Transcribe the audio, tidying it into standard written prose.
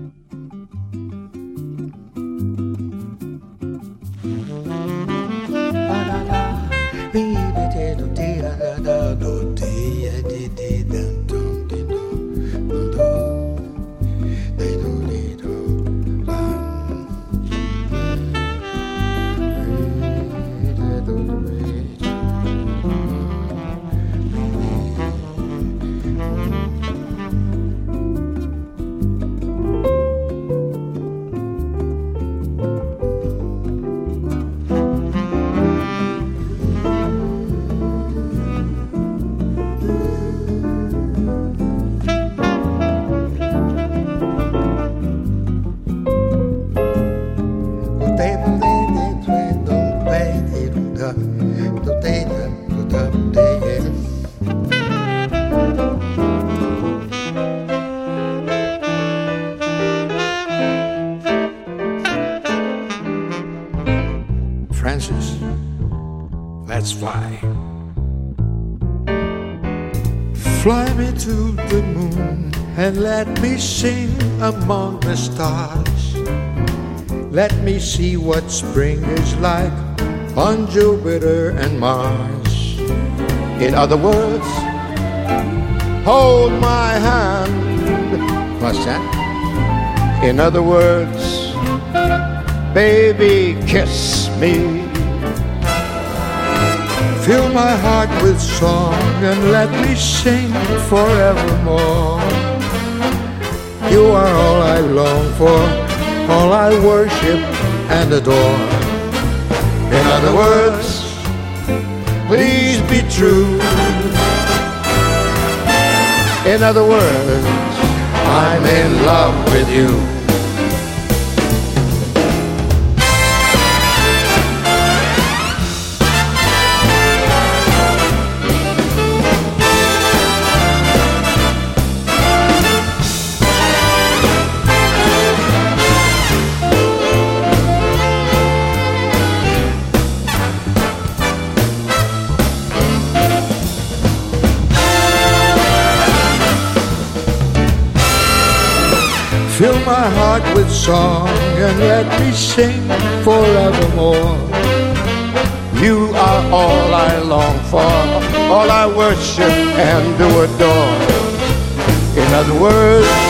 Francis, let's fly. Fly me to the moon and let me sing among the stars. Let me see what spring is like on Jupiter and Mars. In other words, hold my hand. What's that? In other words, baby, kiss me. Fill my heart with song and let me sing forevermore. You are all I long for, all I worship and adore. In other words, please be true. In other words, I'm in love with you. Fill my heart with song and let me sing forevermore. You are all I long for, all I worship and do adore. In other words,